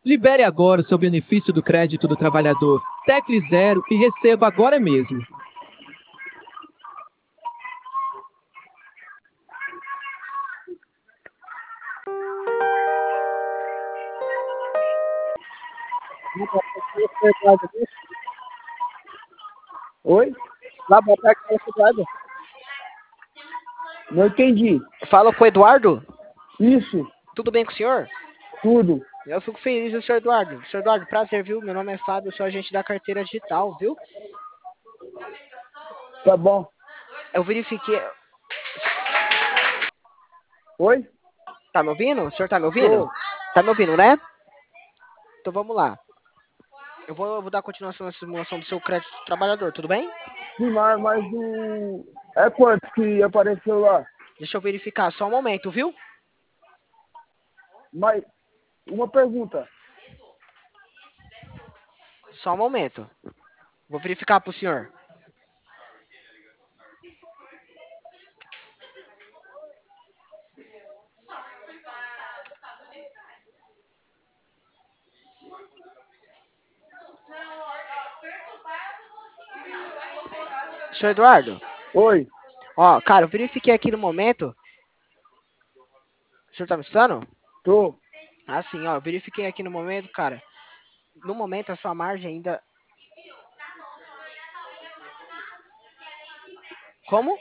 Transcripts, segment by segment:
Libere agora o seu benefício do crédito do trabalhador. Tecle 0 e receba agora mesmo. Oi? Lá, boa tarde, fala com o Eduardo. Não entendi. Fala com o Eduardo. Isso, Tudo bem com o senhor? tudo. Eu fico feliz, o senhor Eduardo. Senhor Eduardo, prazer, viu? Meu nome é Fábio, eu sou agente da carteira digital, viu? Tá bom. Eu verifiquei. Oi? Tá me ouvindo? O senhor tá me ouvindo? Tô. Tá me ouvindo, né? Então vamos lá. Eu vou dar continuação na simulação do seu crédito do trabalhador, tudo bem? Sim, mas o... É quanto que apareceu lá? Deixa eu verificar só um momento, viu? Mas, uma pergunta. Só um momento. Vou verificar pro senhor. Senhor Eduardo, Oi? ó, cara, eu verifiquei aqui no momento. O senhor tá me escutando? Tô. Assim, ó, eu verifiquei aqui no momento, cara. No momento, a sua margem ainda. Como?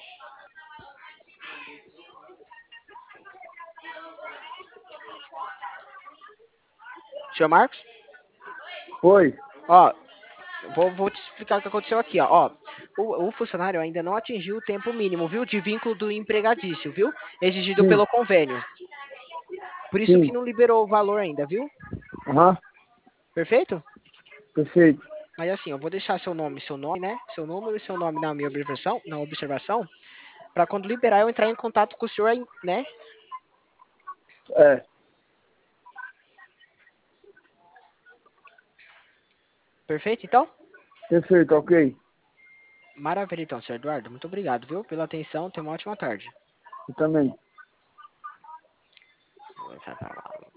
Senhor Marcos? Oi? Ó, vou te explicar o que aconteceu aqui, ó. Ó, o funcionário ainda não atingiu o tempo mínimo, viu? De vínculo do empregadício, viu? Exigido Sim, pelo convênio. Por isso que sim. não liberou o valor ainda, viu? Aham, Perfeito? perfeito. Mas assim, eu vou deixar seu nome, né? Seu número e seu nome na observação, para quando liberar eu entrar em contato com o senhor, né? É, Perfeito, então? perfeito, ok. Maravilha, então, senhor Eduardo. Muito obrigado, viu? Pela atenção. Tenha uma ótima tarde. Eu também.